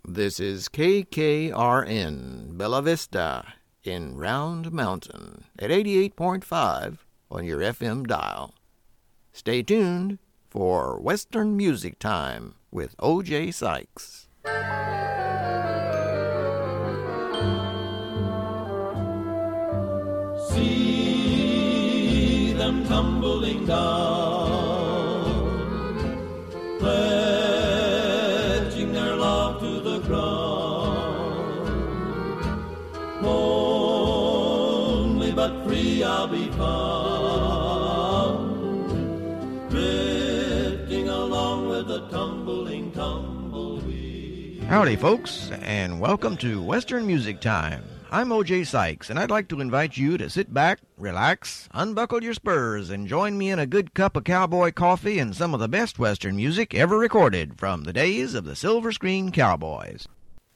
This is KKRN Bella Vista in Round Mountain at 88.5 on your FM dial. Stay tuned for Western Music Time with O.J. Sykes. See them tumbling down, pledging their love to the ground. Lonely but free I'll be found, drifting along with the tumbling tumbleweed. Howdy, folks, and welcome to Western Music Time. I'm O.J. Sykes, and I'd like to invite you to sit back, relax, unbuckle your spurs, and join me in a good cup of cowboy coffee and some of the best Western music ever recorded from the days of the Silver Screen Cowboys.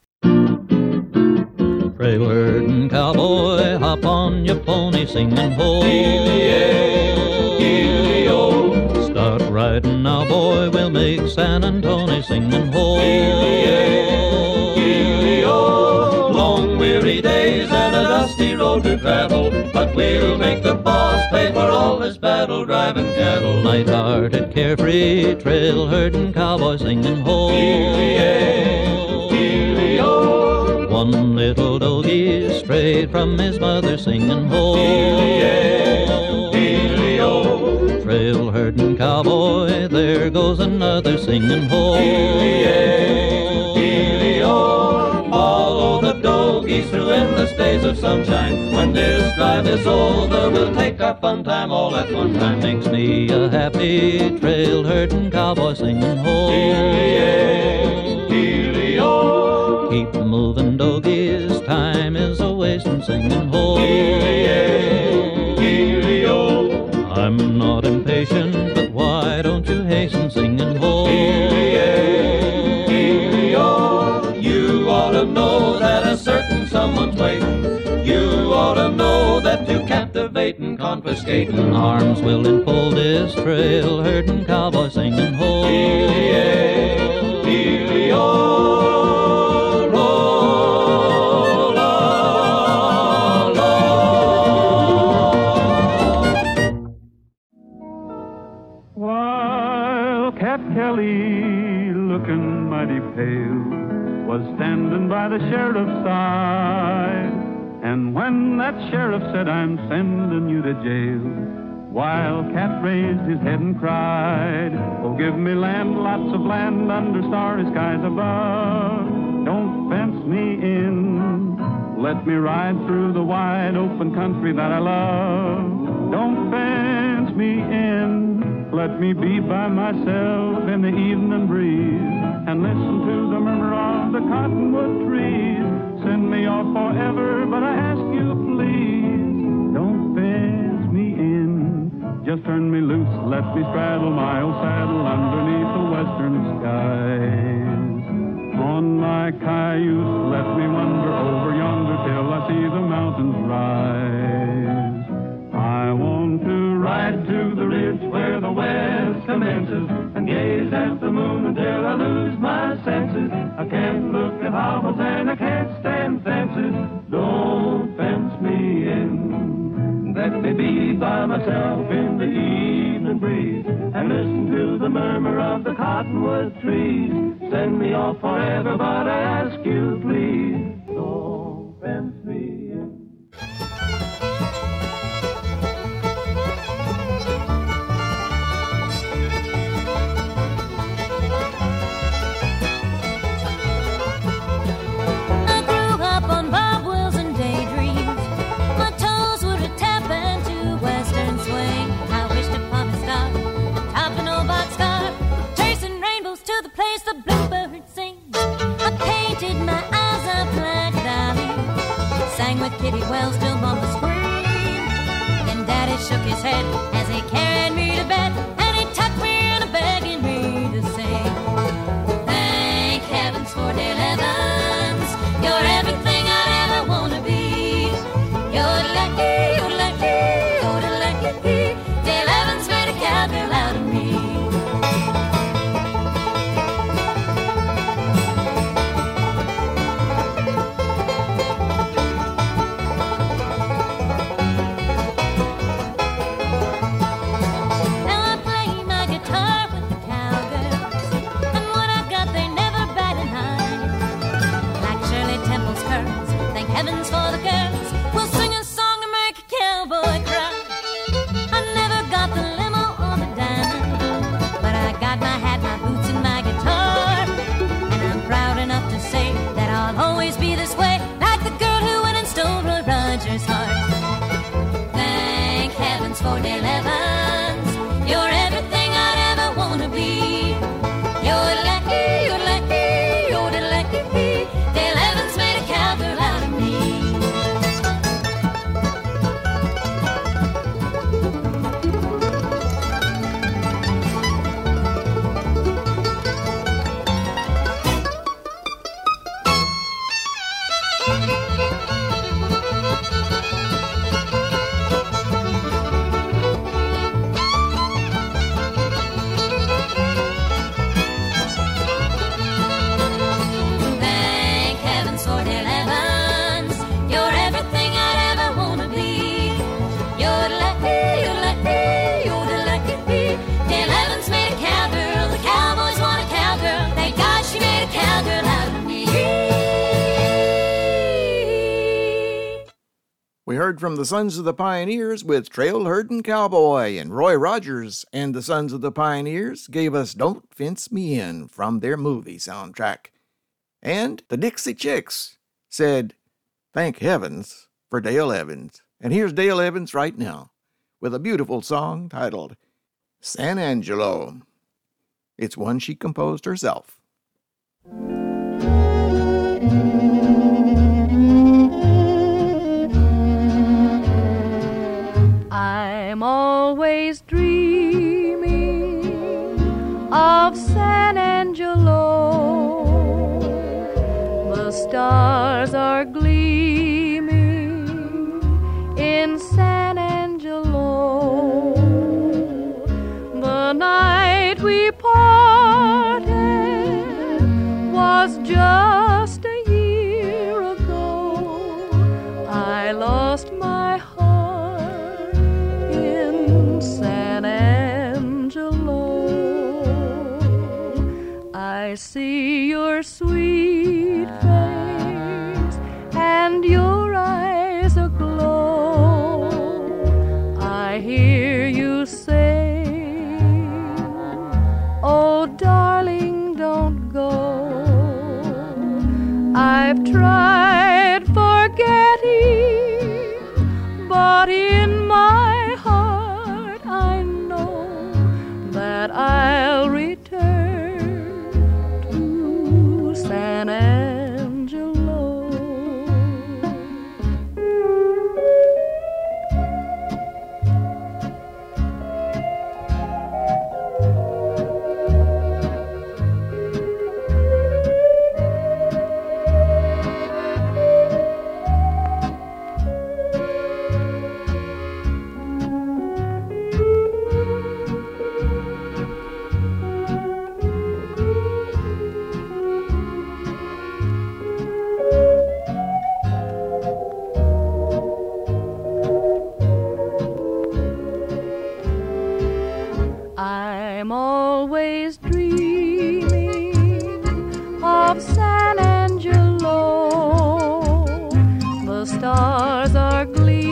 Trail herding cowboy, hop on your pony, singing ho. Gilly-o. Start riding now, boy, we'll make San Antonio, singing ho. Gilly-o. Long weary days and a dusty road to travel, but we'll make the boss pay for all this battle driving cattle. Light-hearted, carefree, trail herding cowboy, singing ho. Gilly-o. One little doggy strayed from his mother, singing ho. Gilly-o. Trail herding cowboy, there goes another, singing ho. Gilly-o. Follow the doggies through endless days of sunshine. When this drive is over, we'll take our fun time all at one time. Makes me a happy trail herding cowboy, singing ho. Gilly-o. Keep moving, doggies, time is a wasting, singing ho. Gilly-o. I'm not impatient, but why don't you hasten, singing ho. Gilly-o. You ought to know that a certain someone's waiting. You ought to know that to captivate and confiscating arms will enfold this trail herding cowboy, singing ho. Gilly-o, roll along. While Cat Kelly, looking mighty pale, was standing by the sheriff's side. And when that sheriff said, I'm sending you to jail, Wildcat raised his head and cried, oh, give me land, lots of land under starry skies above. Don't fence me in, let me ride through the wide open country that I love. Don't fence me in, let me be by myself in the evening breeze and listen to the murmur of the cottonwood trees. Send me off forever, but I ask you please, don't fence me in. Just turn me loose, let me straddle my old saddle underneath the western skies. On my cayuse, let me wander over yonder till I see the mountains rise. I want to ride to the ridge where the west commences and gaze at the moon until I lose my senses. I can't look at hobbles and I can't stand fences. Don't fence me in. Let me be by myself in the evening breeze and listen to the murmur of the cottonwood trees. Send me off forever, but I ask you please, don't fence me in. The bluebird sings. I painted my eyes up like Dolly, sang with Kitty Wells till Mama screamed. And Daddy shook his head as he carried me to bed, and he tucked me in, begging me to sing. Thank heavens for Dale Evans, you're everything I'd ever want to be. You're lucky, you're lucky, you're lucky. Dale Evans made a cowgirl out of me. heaven's for the girls. We'll sing a song to make a cowboy cry. I never got the limo or the diamond, but I got my hat, my boots, and my guitar. And I'm proud enough to say that I'll always be this way, like the girl who went and stole Roy Rogers' heart. Thank heavens for Dale Evans. You're everything I'd ever want to be. You're lucky, you're lucky, you're lucky. Dale Evans made a cowgirl out of me. Thank heavens for Dale Evans. You're everything I'd ever want to be. You're lucky, you're lucky, you're lucky. Dale Evans made a cowgirl. The cowboys want a cowgirl. Thank God she made a cowgirl out of me. We heard from the Sons of the Pioneers with Trail Herdin' Cowboy, and Roy Rogers and the Sons of the Pioneers gave us Don't Fence Me In from their movie soundtrack. And the Dixie Chicks said, thank heavens for Dale Evans. And here's Dale Evans right now with a beautiful song titled San Angelo. It's one she composed herself. I'm always dreaming of San Angelo. The stars are gleaming in San Angelo. The night we parted was just a year ago. I lost my heart in San Angelo. I see your sweet face and your eyes aglow. I hear you say, oh darling, don't go. I've tried forgetting, but in my heart I know that I'll return to San Angelo. I'm always dreaming of San Angelo. The stars are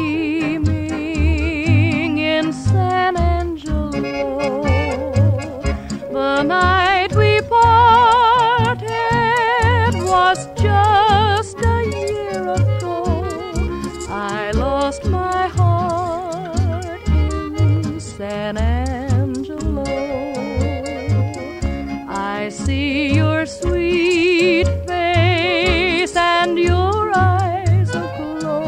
gleaming in San Angelo. The night we parted was just a year ago. I lost my heart in San Angelo. I see your sweet face and your eyes aglow.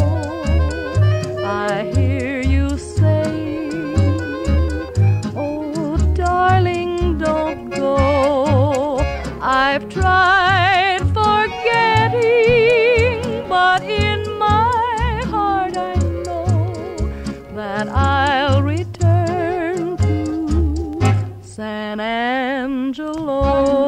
I hear you say, oh darling, don't go. I've tried forgetting, but in my heart I know that I'll return to San Angelo.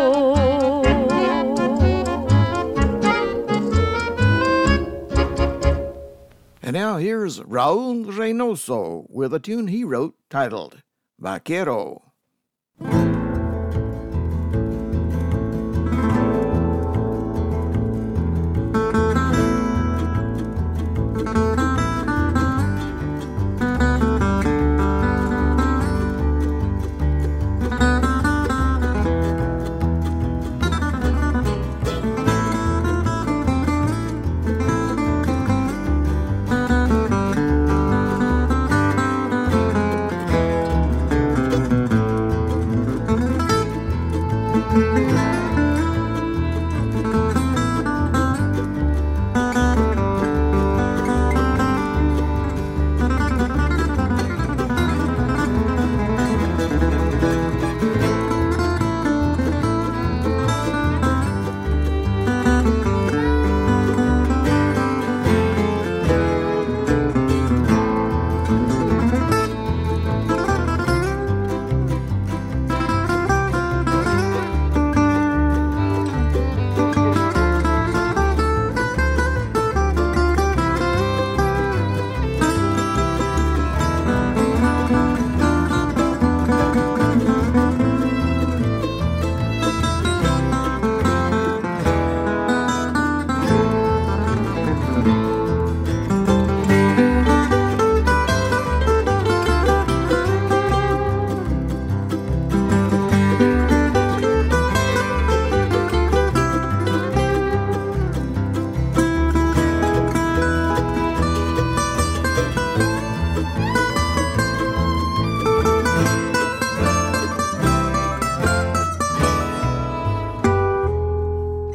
And now here's Raul Reynoso with a tune he wrote titled Vaquero.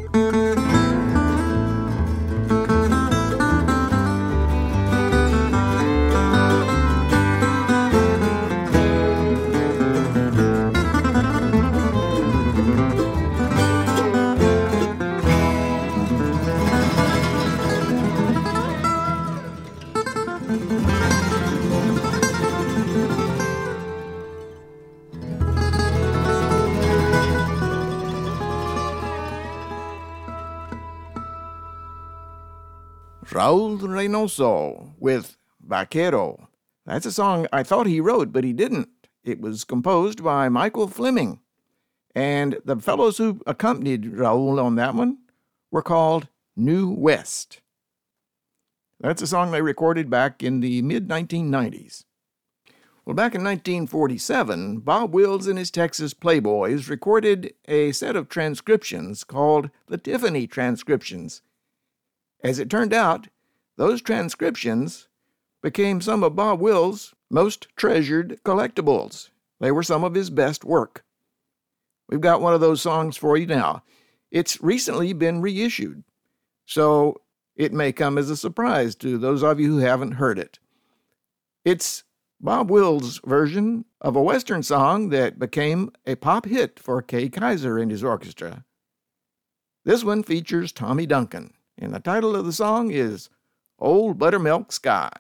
Raul Reynoso with Vaquero. That's a song I thought he wrote, but he didn't. It was composed by Michael Fleming. And the fellows who accompanied Raul on that one were called New West. That's a song they recorded back in the mid-1990s. Well, back in 1947, Bob Wills and his Texas Playboys recorded a set of transcriptions called the Tiffany Transcriptions. As it turned out, those transcriptions became some of Bob Wills' most treasured collectibles. They were some of his best work. We've got one of those songs for you now. It's recently been reissued, so it may come as a surprise to those of you who haven't heard it. It's Bob Wills' version of a Western song that became a pop hit for Kay Kyser and his orchestra. This one features Tommy Duncan, and the title of the song is Old Buttermilk Sky.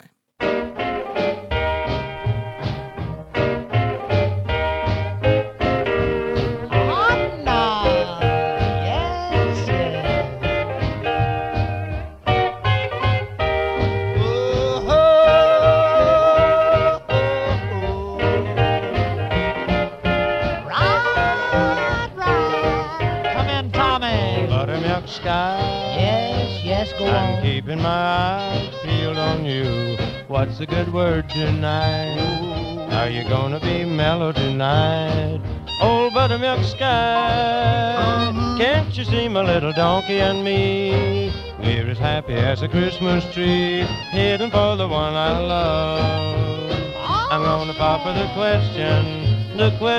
I'm keeping my eyes peeled on you. What's a good word tonight? Are you gonna be mellow tonight? Old buttermilk sky, can't you see my little donkey and me? We're as happy as a Christmas tree, heading for the one I love. I'm gonna pop her the question,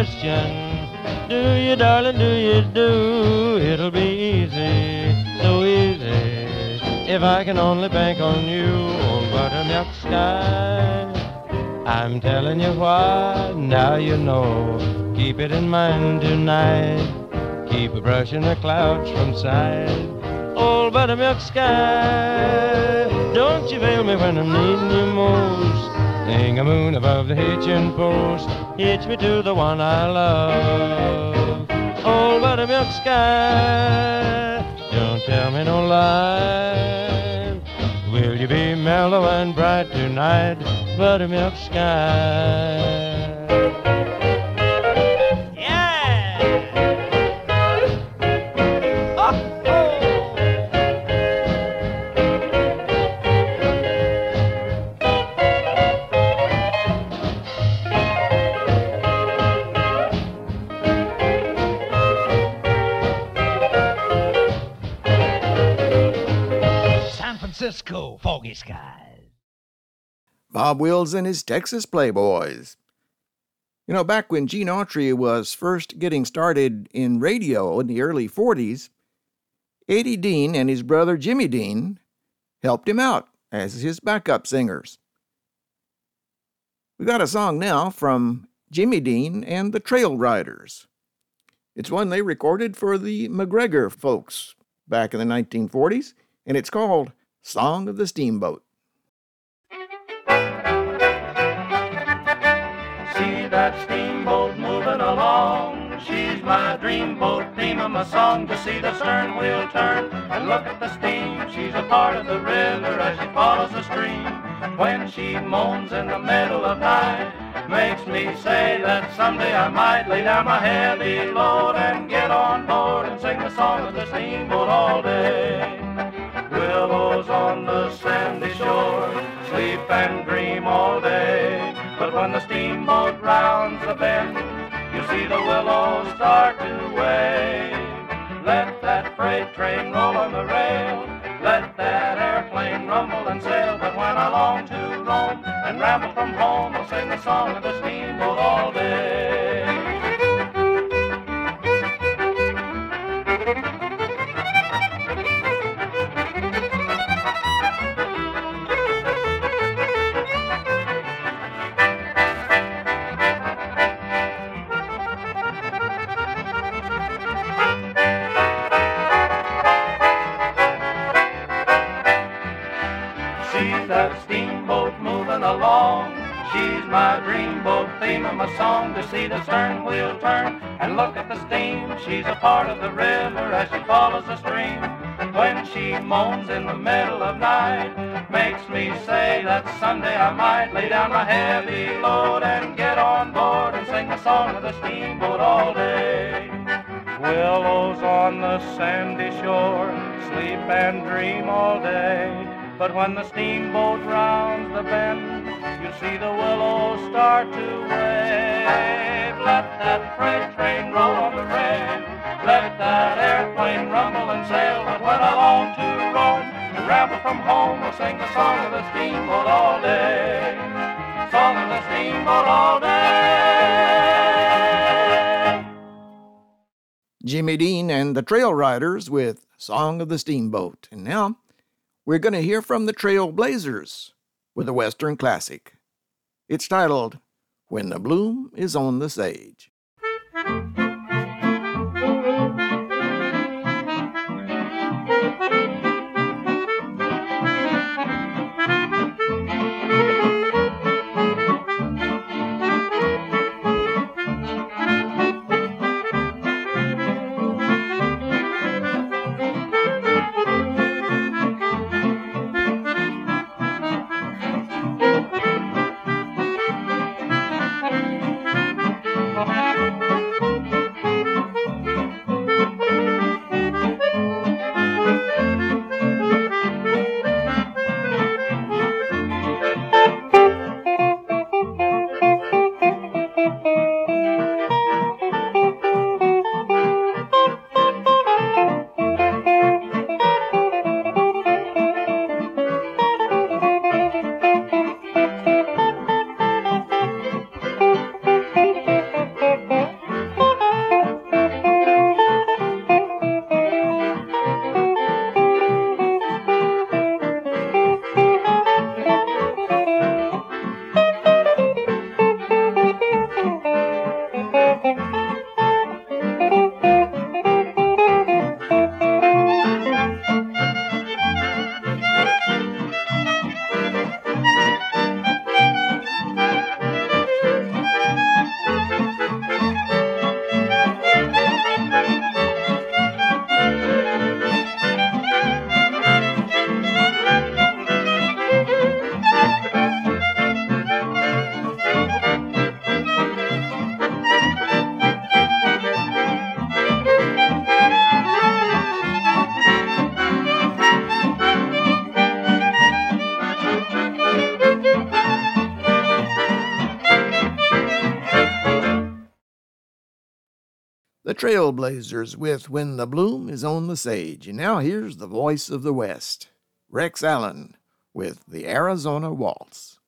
do you, darling, do you do? It'll be easy, so easy, if I can only bank on you, old buttermilk sky. I'm telling you why, now you know. Keep it in mind tonight. Keep a brushing the clouds from sight. Old buttermilk sky, don't you fail me when I'm needing you most. Hang a moon above the hitching post. Hitch me to the one I love. Old buttermilk sky, don't tell me no lie. Will you be mellow and bright tonight, buttermilk sky? Francisco foggy skies. Bob Wills and his Texas Playboys. You know, back when Gene Autry was first getting started in radio in the early 40s, Eddie Dean and his brother Jimmy Dean helped him out as his backup singers. We got a song now from Jimmy Dean and the Trail Riders. It's one they recorded for the McGregor folks back in the 1940s, and it's called Song of the Steamboat. See that steamboat moving along. She's my dreamboat, theme of my song. To see the stern wheel turn and look at the steam. She's a part of the river as she follows the stream. When she moans in the middle of night, makes me say that someday I might lay down my heavy load and get on board and sing the song of the steamboat all day. Willows on the sandy shore, sleep and dream all day. But when the steamboat rounds the bend, you see the willows start to wave. Let that freight train roll on the rail, let that airplane rumble and sail. But when I long to roam and ramble from home, I'll sing the song of the steamboat all day. that steamboat moving along. She's my dreamboat, theme of my song, to see the stern wheel turn and look at the steam. She's a part of the river as she follows the stream. When she moans in the middle of night, makes me say that someday I might lay down my heavy load and get on board and sing the song of the steamboat all day. Willows on the sandy shore, sleep and dream all day. But when the steamboat rounds the bend, you see the willows start to wave. Let that freight train roll on the rail, let that airplane rumble and sail. But when I long to roam and ramble from home, we'll sing the song of the steamboat all day. Song of the steamboat all day. Jimmy Dean and the Trail Riders with Song of the Steamboat. And now we're going to hear from the Trailblazers with a Western classic. It's titled, When the Bloom is on the Sage. The Trailblazers with When the Bloom is on the Sage. And now here's the voice of the West, Rex Allen with the Arizona Waltz.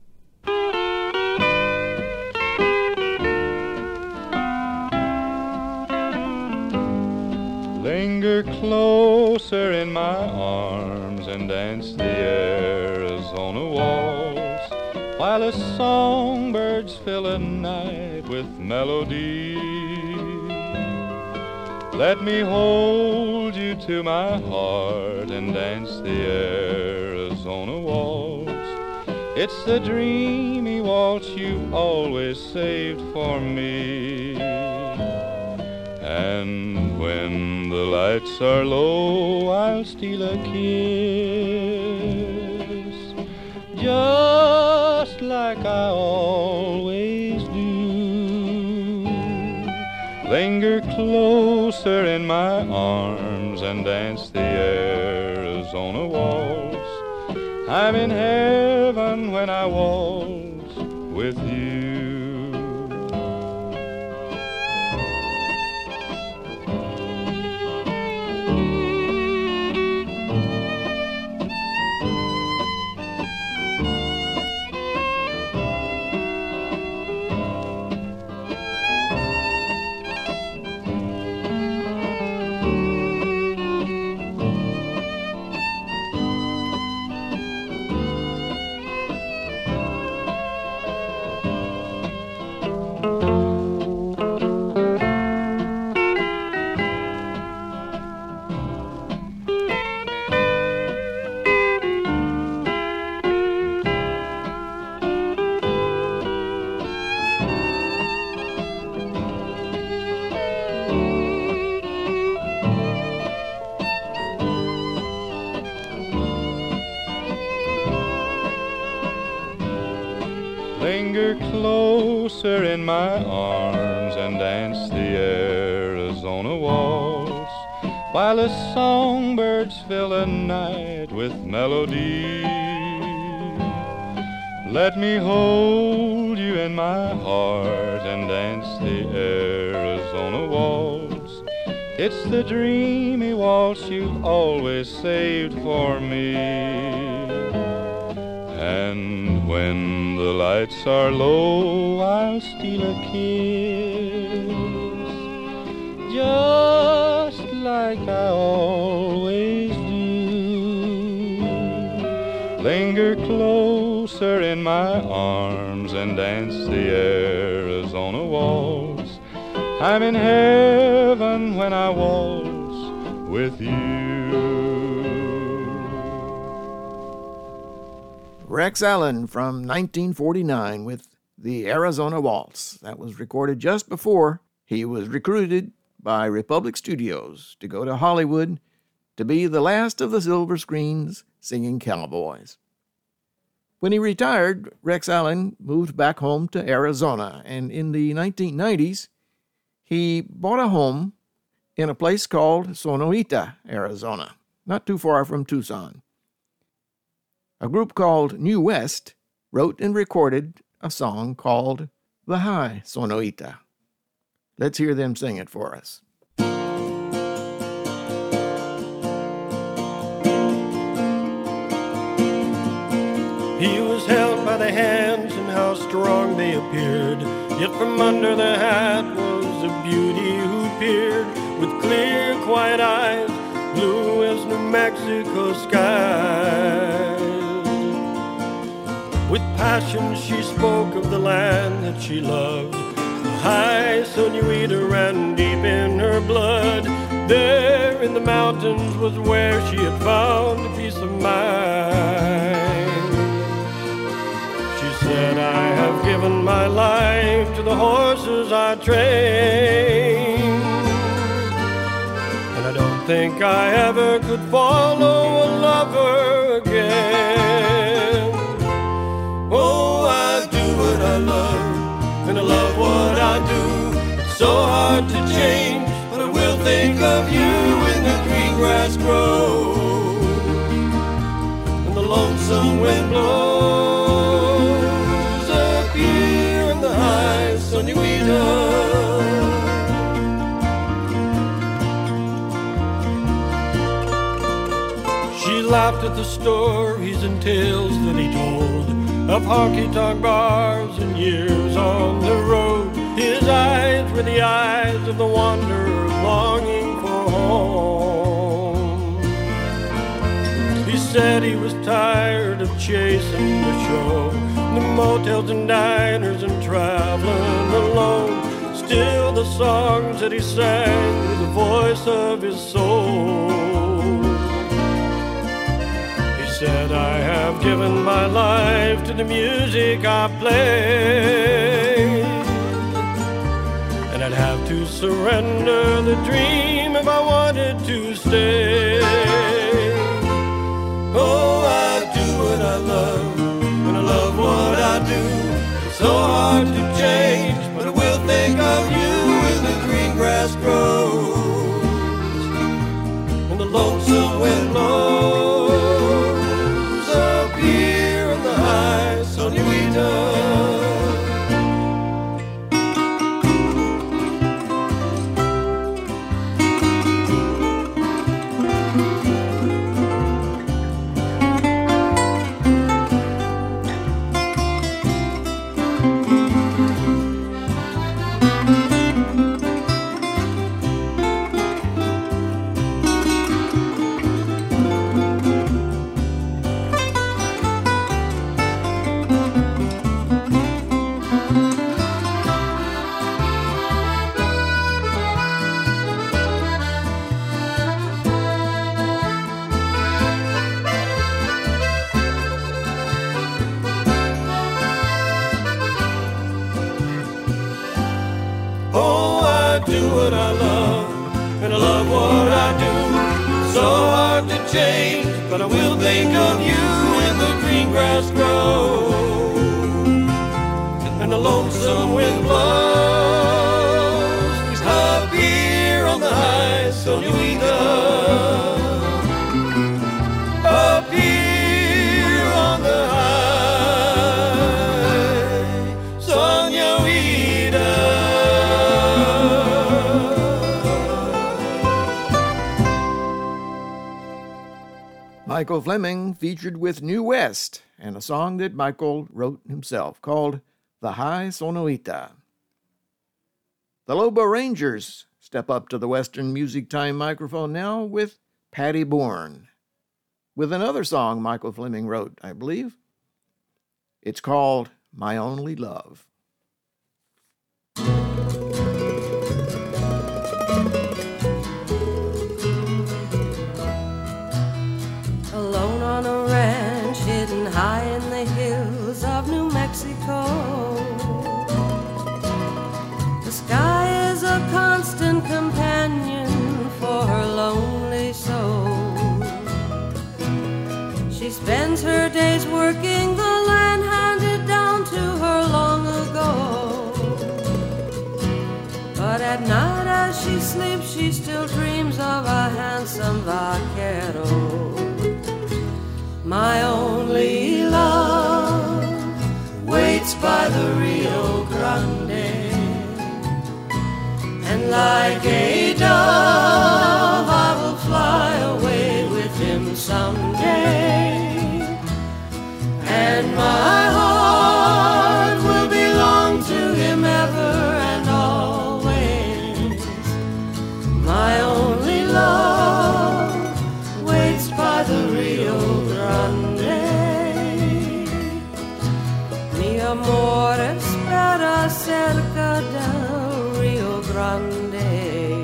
Linger closer in my arms and dance the Arizona waltz, while the songbirds fill the night with melody. Let me hold you to my heart and dance the Arizona waltz. It's the dreamy waltz you always saved for me. And when the lights are low, I'll steal a kiss, just like I always do. Linger closer in my arms and dance the Arizona waltz. I'm in heaven when I waltz with you. Linger closer in my arms and dance the Arizona waltz, while the songbirds fill the night with melody. Let me hold you in my heart and dance the Arizona waltz. It's the dreamy waltz you've always saved for me. And when the lights are low, I'll steal a kiss, just like I always do. Linger closer in my arms and dance the Arizona waltz. I'm in heaven when I waltz with you. Rex Allen from 1949 with the Arizona Waltz. That was recorded just before he was recruited by Republic Studios to go to Hollywood to be the last of the silver screens singing cowboys. When he retired, Rex Allen moved back home to Arizona, and in the 1990s, he bought a home in a place called Sonoita, Arizona, not too far from Tucson. A group called New West wrote and recorded a song called The High Sonoita. Let's hear them sing it for us. He was held by the hands and how strong they appeared, yet from under the hat was a beauty who peered with clear, quiet eyes, blue as New Mexico skies. With passion she spoke of the land that she loved. The high Sonoita ran deep in her blood. There in the mountains was where she had found a peace of mind. She said, I have given my life to the horses I train, and I don't think I ever could follow a lover again. Oh, I do what I love, and I love what I do. It's so hard to change, but I will think of you when the green grass grows and the lonesome wind blows up here in the high Sonoita. She laughed at the stories and tales that he told of honky-tonk bars and years on the road. His eyes were the eyes of the wanderer longing for home. He said he was tired of chasing the show, the motels and diners and traveling alone. Still the songs that he sang were the voice of his soul. Said, I have given my life to the music I play, and I'd have to surrender the dream if I wanted to stay. Oh, I do what I love, and I love what I do. It's so hard to change, but I will think of you when the green grass grows and the lonesome wind blows. What I love, and I love what I do. So hard to change, but I will think of you when the green grass grows and the lonesome wind blows. Up here on the high Sonuita, up here on the high Sonuita. Michael Fleming featured with New West and a song that Michael wrote himself called The High Sonuita. The Lobo Rangers step up to the Western Music Time microphone now with Patty Bourne, with another song Michael Fleming wrote, I believe. It's called My Only Love. Alone on a ranch hidden high in the hills of New Mexico, the sky is a constant companion for her lonely soul. She spends her days working the land handed down to her long ago, but at night as she sleeps she still dreams of a handsome vaquero. My only love waits by the Rio Grande, and like a dove I will fly away with him someday, and my heart will belong to him ever and always. My only love waits by the Rio Grande. Mi amor espera cerca del Rio Grande.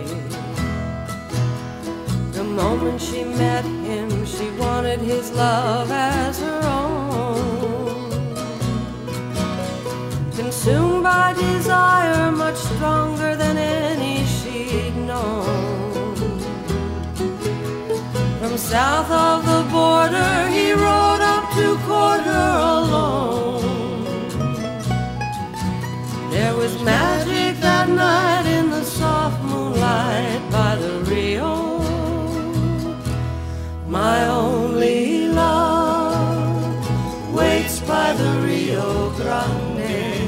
The moment she met him, she wanted his love as her own. Consumed by desire much stronger than any she'd known. From south of the border he rode up to court her alone. There was magic that night in the soft moonlight by the Rio. My only love waits by the Rio Grande,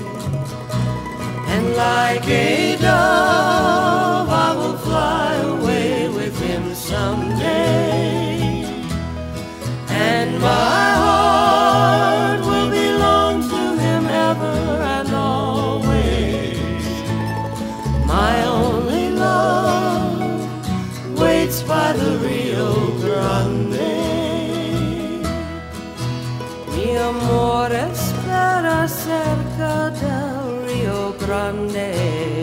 and like a dove I will fly away with him someday, and my heart will belong to him ever and always. My only love waits by the Rio Grande. Mi amor espera cerca del Rio Grande.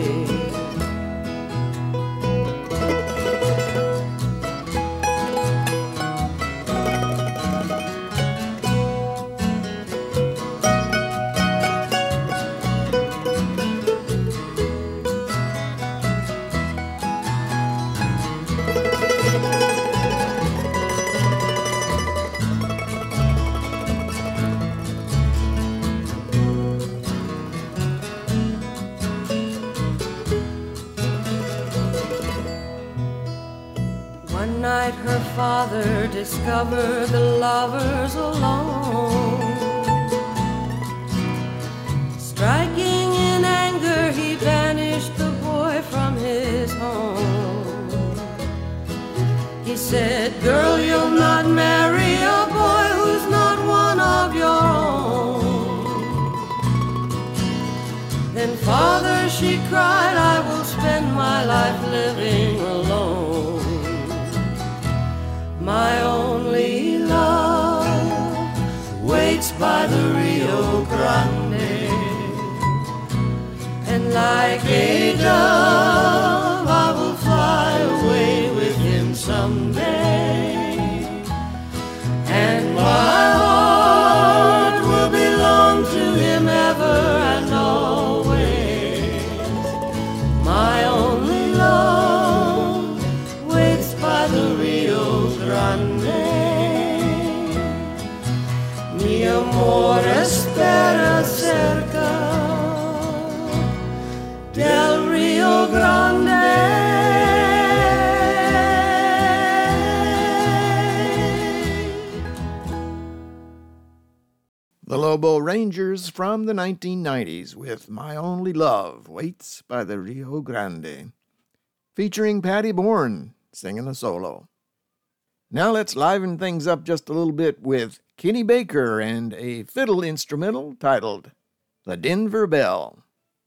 One night her father discovered the lovers alone. Striking in anger, he banished the boy from his home. He said, "Girl, you'll not marry a boy who's not one of your own." Then, "Father," she cried, "I will spend my life living alone." My only love waits by the Rio Grande, and like a dove I will fly away with him someday, and my heart will belong to him ever and always. My only love waits by the Rio Grande. Mi amor espera cerca del Rio Grande. The Lobo Rangers from the 1990s with My Only Love Waits by the Rio Grande, featuring Patty Bourne singing a solo. Now let's liven things up just a little bit with Kenny Baker and a fiddle instrumental titled The Denver Bell.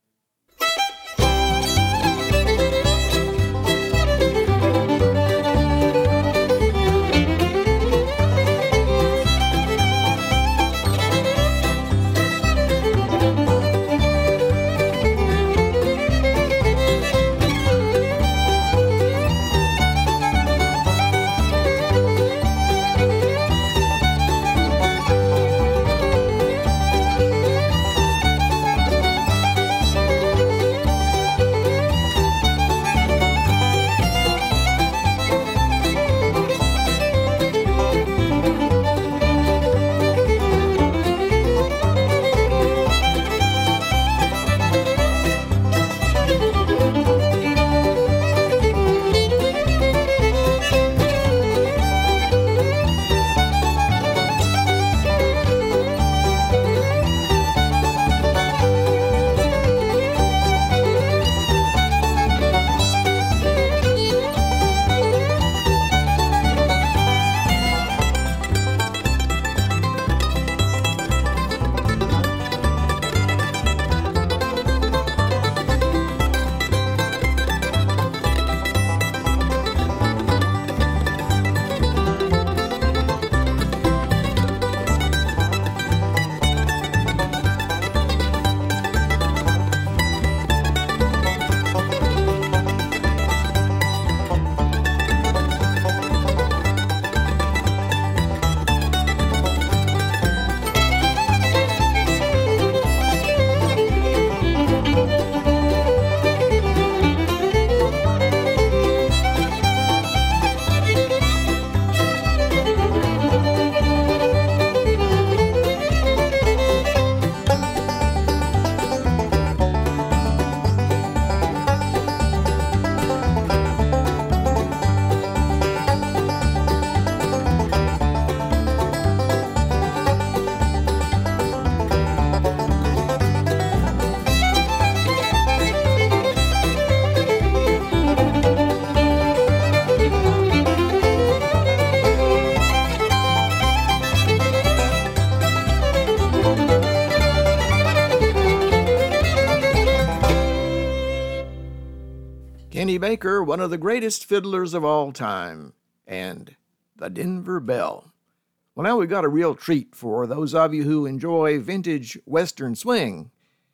Kenny Baker, one of the greatest fiddlers of all time, and the Denver Bell. Well, now we've got a real treat for those of you who enjoy vintage Western swing.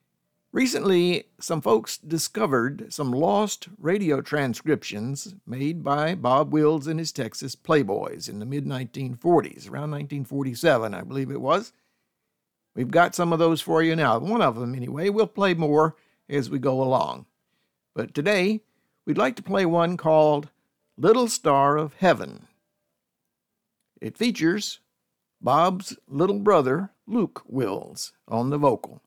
Recently, some folks discovered some lost radio transcriptions made by Bob Wills and his Texas Playboys in the mid-1940s, around 1947, I believe it was. We've got some of those for you now. One of them, anyway. We'll play more as we go along. But today, we'd like to play one called Little Star of Heaven. It features Bob's little brother, Luke Wills, on the vocal.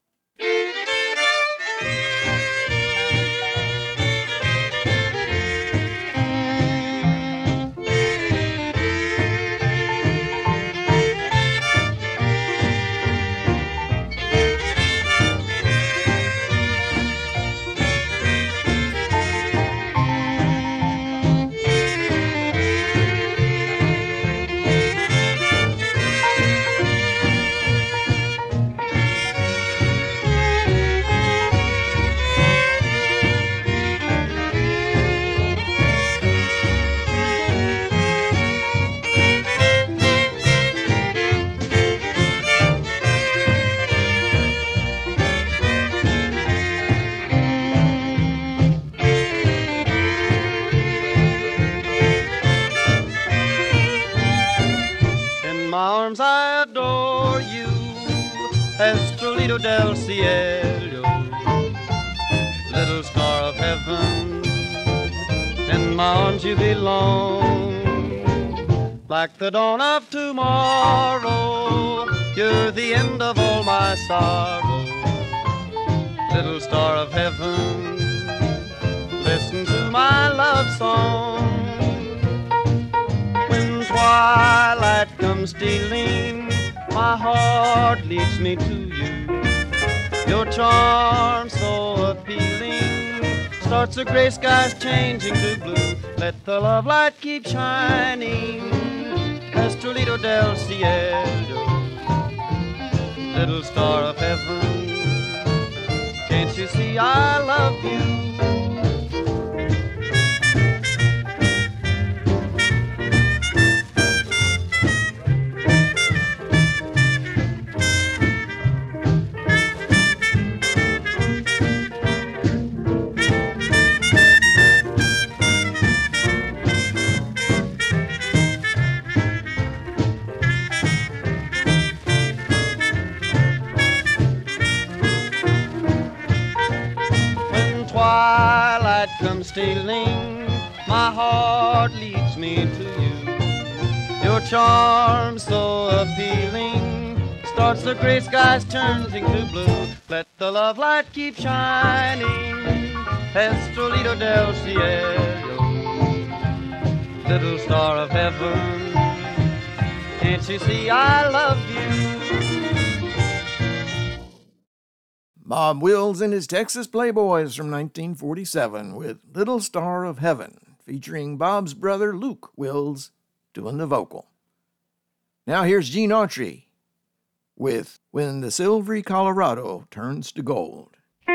I adore you, Estrelito del Cielo, little star of heaven, in my arms you belong. Like the dawn of tomorrow, you're the end of all my sorrow, little star of heaven, to my love song. When twilight comes stealing, my heart leads me to you. Your charm so appealing starts the gray skies changing to blue. Let the love light keep shining as Toledo del Cielo, little star of heaven. Can't you see I love you? Twilight comes stealing, my heart leads me to you. Your charm so appealing starts the gray skies turning to blue. Let the love light keep shining, Estrelito del Cielo, little star of heaven. Can't you see I love you? Bob Wills and his Texas Playboys from 1947 with Little Star of Heaven, featuring Bob's brother Luke Wills doing the vocal. Now here's Gene Autry with When the Silvery Colorado Turns to Gold.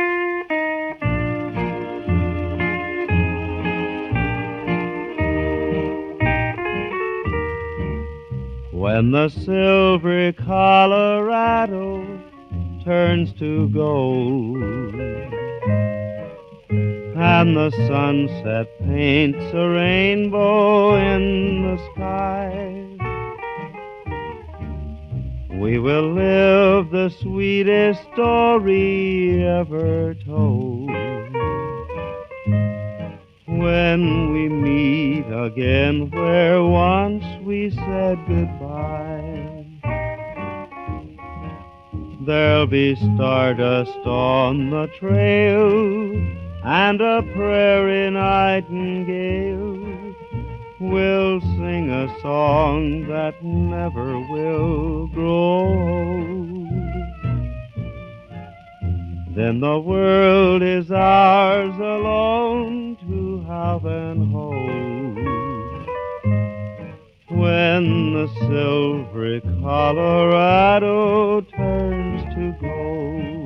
When the silvery Colorado turns to gold, and the sunset paints a rainbow in the sky, we will live the sweetest story ever told. When we meet again where once we said goodbye, there'll be stardust on the trail, and a prairie nightingale will sing a song that never will grow old. Then the world is ours alone to have and hold, when the silvery Colorado turns to gold.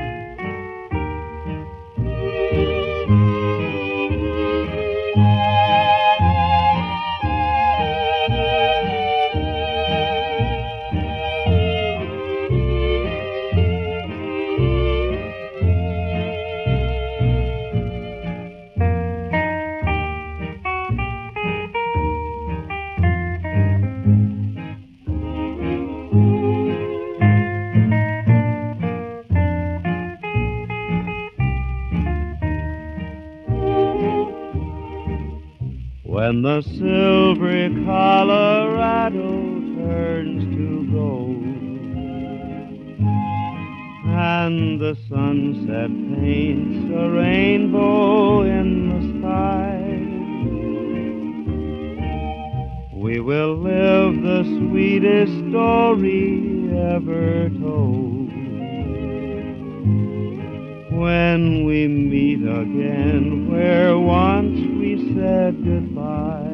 When the silvery Colorado turns to gold, and the sunset paints a rainbow in the sky, we will live the sweetest story ever told. When we meet again where once we said goodbye,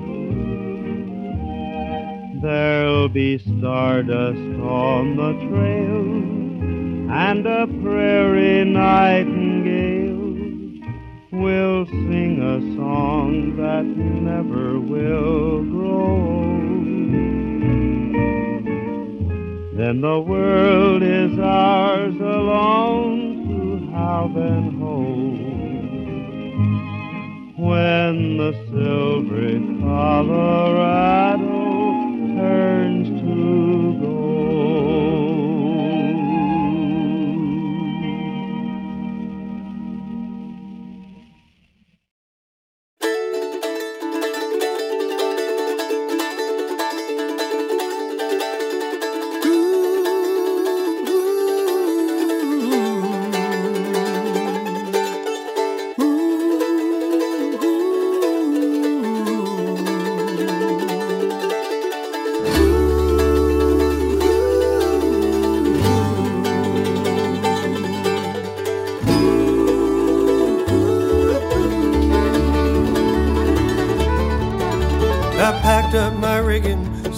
there'll be stardust on the trail, and a prairie nightingale will sing a song that never will grow old. Then the world is ours alone to have and hold, when the silvery Colorado turns to gold.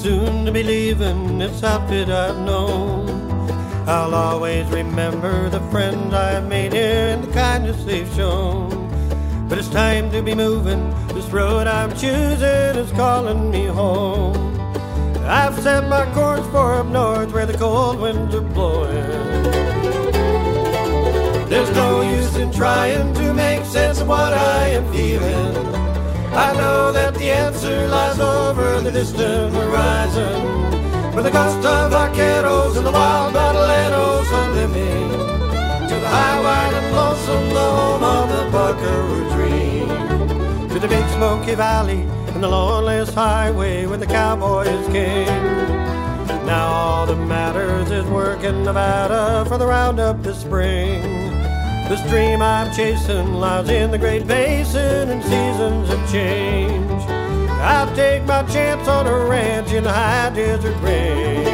soon to be leaving this outfit I've known. I'll always remember the friends I've made here and the kindness they've shown. But it's time to be moving. This road I'm choosing is calling me home. I've set my course for up north where the cold winds are blowing. There's no use in trying to make sense of what I am feeling. I know that the answer lies over the distant horizon, where the ghost of vaqueros and the wild battleros are living. To the high, wide, and lonesome, the home of the buckaroo dream. To the big Smoky Valley and the loneliest highway where the cowboy is king. Now all that matters is work in Nevada for the roundup this spring. This dream I'm chasing lies in the Great Basin and seasons have changed. I'll take my chance on a ranch in the high desert range.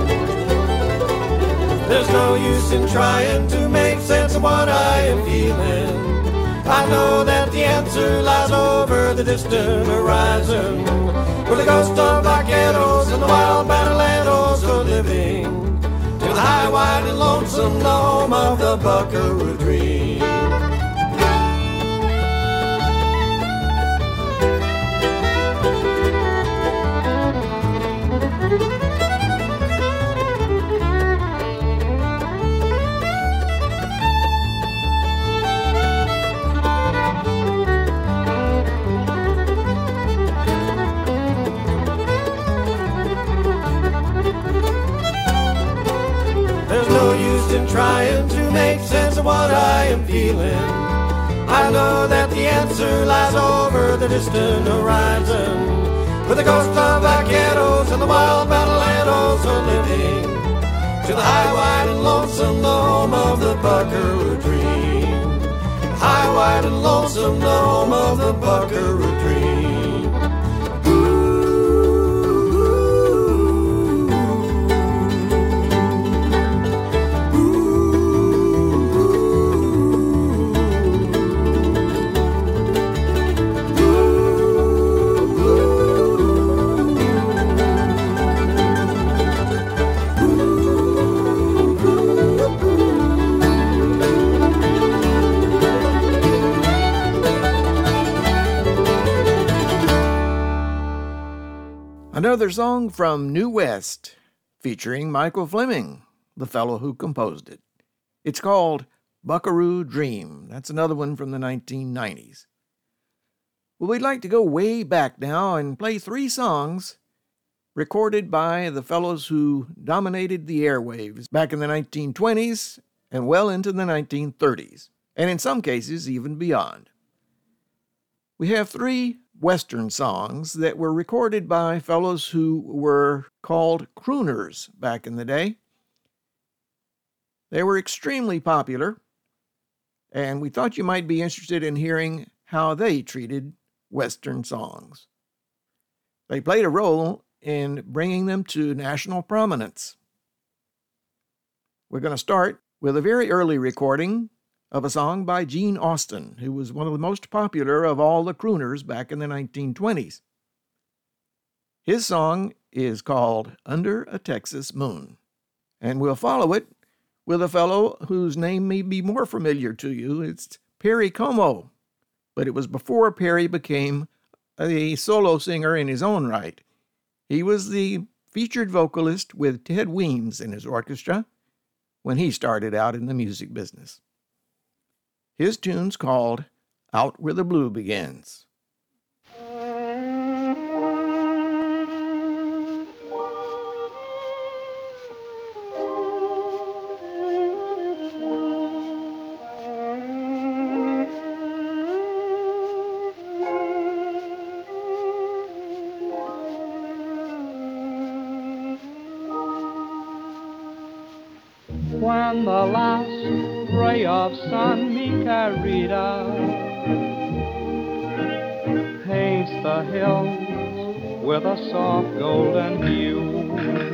There's no use in trying to make sense of what I am feeling. I know that the answer lies over the distant horizon, where the ghost of vaqueros and the wild battleros are living. To the high, wide, and lonesome, the home of the buckaroo dream. Trying to make sense of what I am feeling. I know that the answer lies over the distant horizon, where the ghost of vaqueros and the wild battleros are living. To the high, wide, and lonesome, the home of the buckaroo dream. High, wide, and lonesome, the home of the buckaroo dream. Another song from New West, featuring Michael Fleming, the fellow who composed it. It's called Buckaroo Dream. That's another one from the 1990s. Well, we'd like to go way back now and play 3 songs recorded by the fellows who dominated the airwaves back in the 1920s and well into the 1930s, and in some cases even beyond. We have 3 Western songs that were recorded by fellows who were called crooners back in the day. They were extremely popular, and we thought you might be interested in hearing how they treated Western songs. They played a role in bringing them to national prominence. We're going to start with a very early recording of a song by Gene Austin, who was one of the most popular of all the crooners back in the 1920s. His song is called Under a Texas Moon, and we'll follow it with a fellow whose name may be more familiar to you. It's Perry Como, but it was before Perry became a solo singer in his own right. He was the featured vocalist with Ted Weems in his orchestra when he started out in the music business. His tune's called Out Where the Blue Begins. When the last ray of sun, mi querida, paints the hills with a soft golden hue.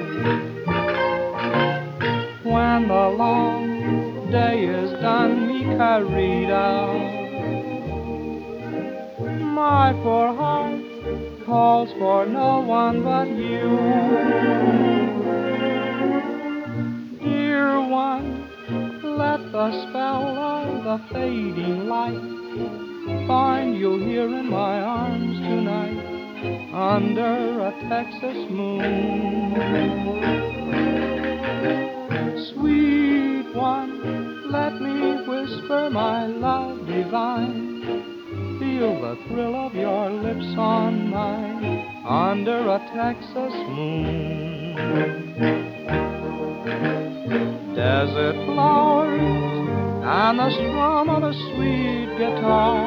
When the long day is done, mi querida, my poor heart calls for for no one but you. Dear one, let the spell of the fading light find you here in my arms tonight under a Texas moon. Sweet one, let me whisper my love divine. Feel the thrill of your lips on mine under a Texas moon. Desert flowers and the strum of a sweet guitar,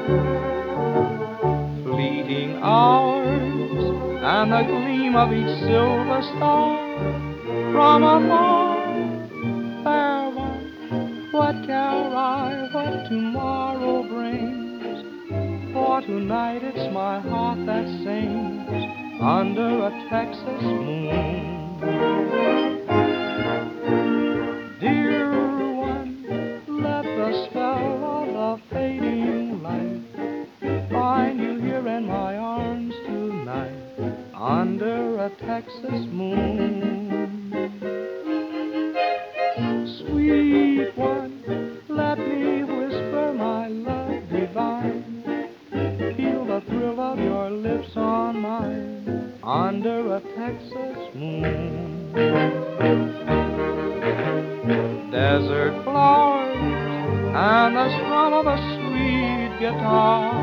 fleeting hours and the gleam of each silver star. From afar, fair one, what care I what tomorrow brings? For tonight it's my heart that sings under a Texas moon. Dear one, let the spell of the fading light find you here in my arms tonight under a Texas moon. Sweet one, let me whisper my love divine. Feel the thrill of your lips on mine under a Texas moon. Desert flowers and the strum of a sweet guitar,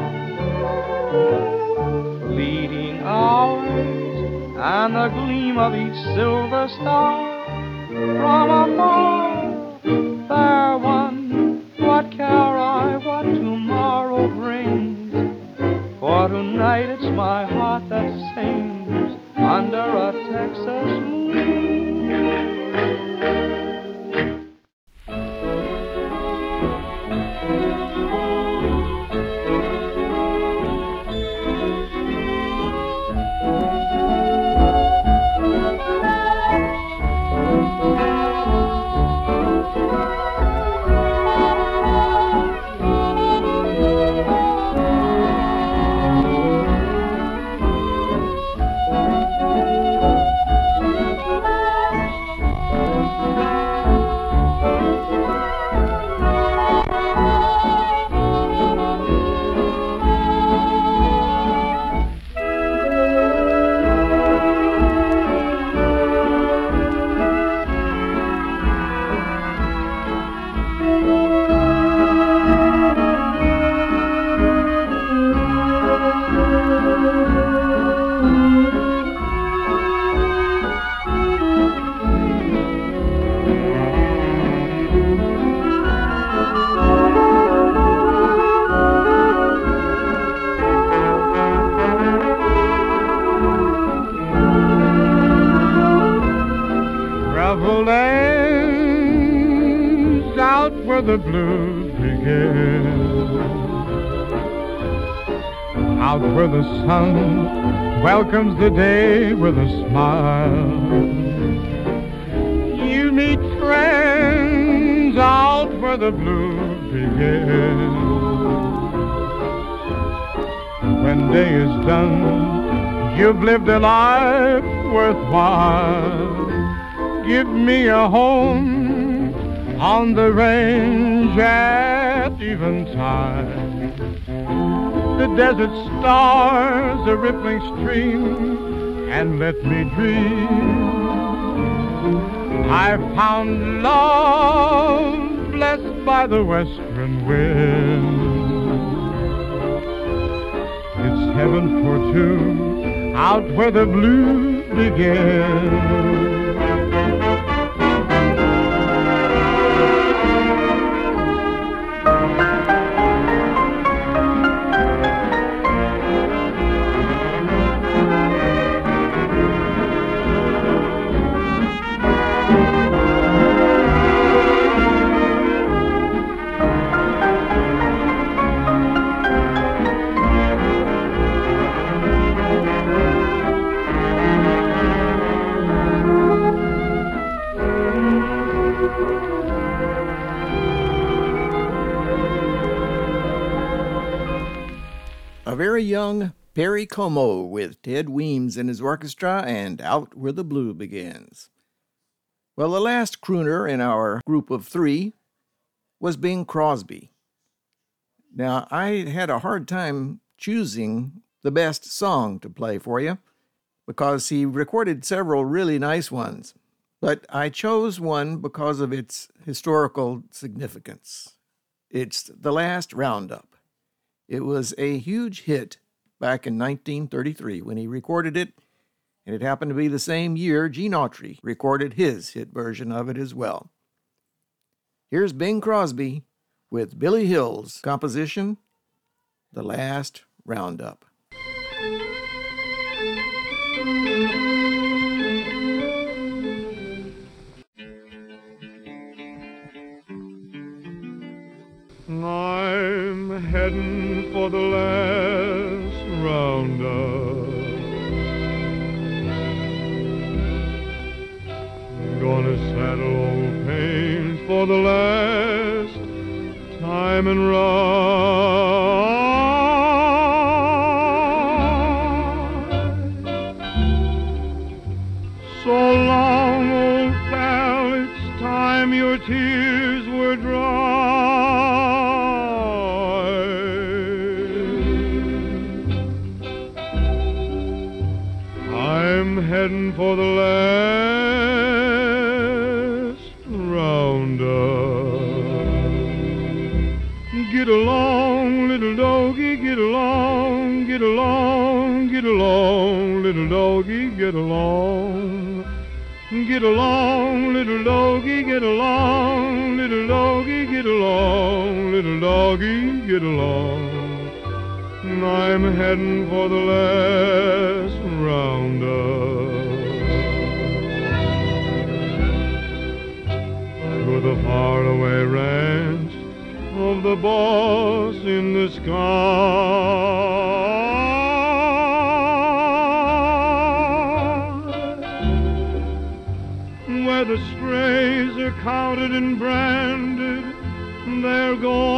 fleeting hours and the gleam of each silver star. From afar, fair one, what care I what tomorrow brings? For tonight it's my heart that sings under a Texas moon. The blues begin, out where the sun welcomes the day with a smile. You meet friends out where the blues begin. When day is done, you've lived a life worthwhile. Give me a home on the range at eventide. The desert stars, a rippling stream, and let me dream. I found love blessed by the western wind. It's heaven for two, out where the blues begin. Very young Perry Como with Ted Weems and his orchestra and Out Where the Blue Begins. Well, the last crooner in our group of three was Bing Crosby. Now, I had a hard time choosing the best song to play for you because he recorded several really nice ones, but I chose one because of its historical significance. It's The Last Roundup. It was a huge hit back in 1933 when he recorded it, and it happened to be the same year Gene Autry recorded his hit version of it as well. Here's Bing Crosby with Billy Hill's composition, The Last Roundup. I'm heading for the last roundup. Gonna saddle old Pains for the last time and ride. So long, old pal, it's time your tears were dry. I'm heading for the last roundup. Get along, little doggy, get along, get along, get along, little doggy, get along. Get along, little doggy, get along, little doggy, get along, little doggy, get along. I'm heading for the last roundup. To the faraway ranch of the boss in the sky. Where the strays are counted and branded, there go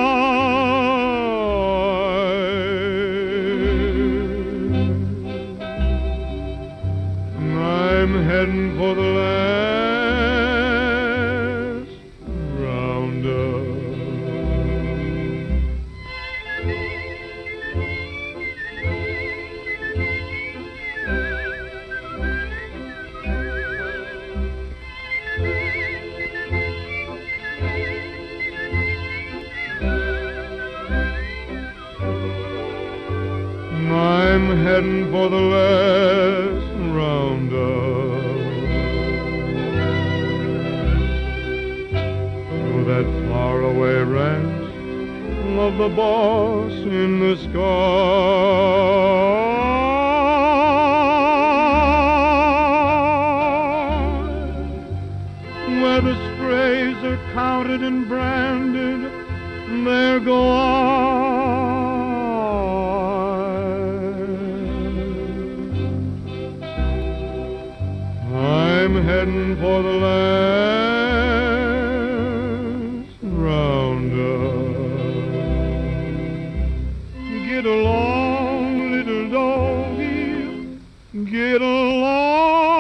I'm heading for the last roundup. I'm heading for the last roundup. To that faraway ranch of the boss in the sky. Where the strays are counted and branded, there go I'm heading for the last roundup. Get along, little doggy, get along.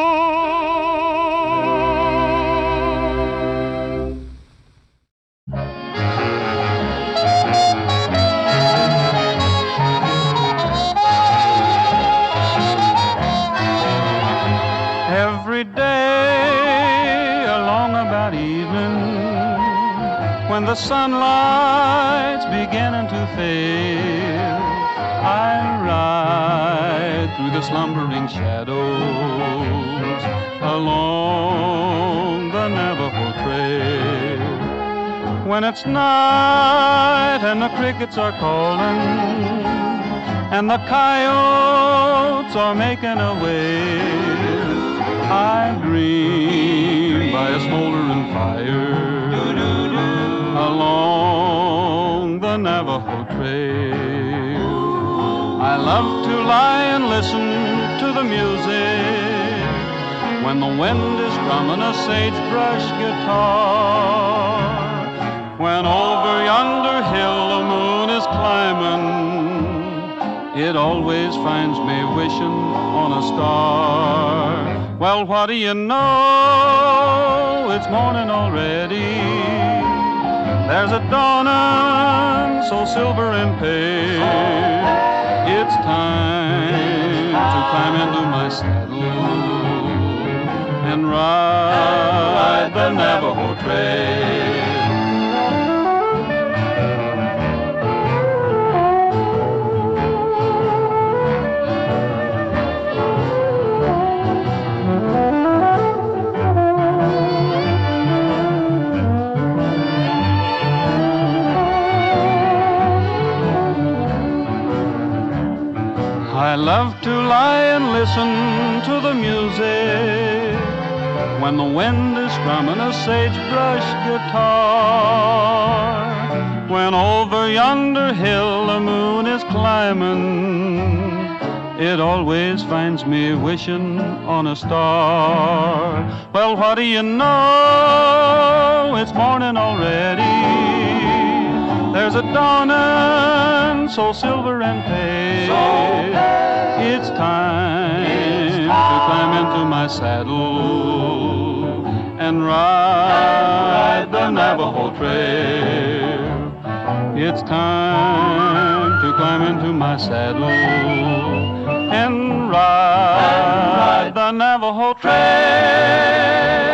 Every day along about evening, when the sunlight's beginning to fade, I ride through the slumbering shadows along the Navajo Trail. When it's night and the crickets are calling and the coyotes are making a wail, I dream by a smoldering fire along the Navajo Trail. I love to lie and listen to the music when the wind is strumming a sagebrush guitar. When over yonder hill the moon is climbing it always finds me wishing on a star. Well, what do you know? It's morning already. There's a dawning so silver and pale. It's time to climb into my saddle and ride the Navajo Trail. I love to lie and listen to the music when the wind is strumming a sagebrush guitar. When over yonder hill the moon is climbing, it always finds me wishing on a star. Well, what do you know? It's morning already. There's a dawning so silver and pale. It's time to climb into my saddle and ride the Navajo Trail. It's time to climb into my saddle and ride the Navajo Trail.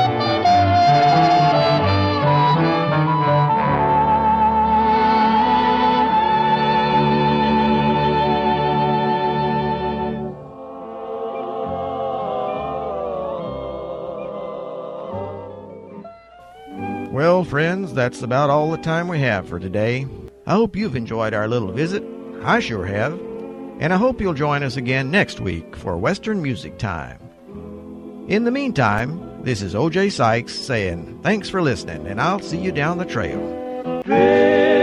Well, friends, that's about all the time we have for today. I hope you've enjoyed our little visit. I sure have. And I hope you'll join us again next week for Western Music Time. In the meantime, this is O.J. Sykes saying thanks for listening, and I'll see you down the trail.